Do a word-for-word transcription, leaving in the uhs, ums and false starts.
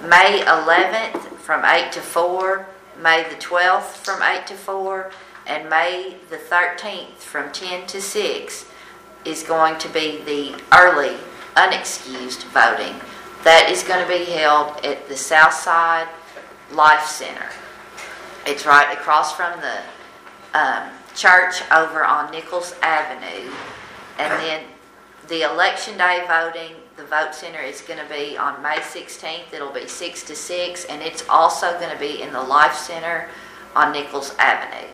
May eleventh from eight to four, May the twelfth from eight to four, and May the thirteenth from ten to six is going to be the early, unexcused voting. That is going to be held at the Southside Life Center. It's right across from the um, church over on Nichols Avenue. And then the election day voting, the vote center is going to be on May sixteenth. It'll be six to six, and it's also going to be in the Life Center on Nichols Avenue.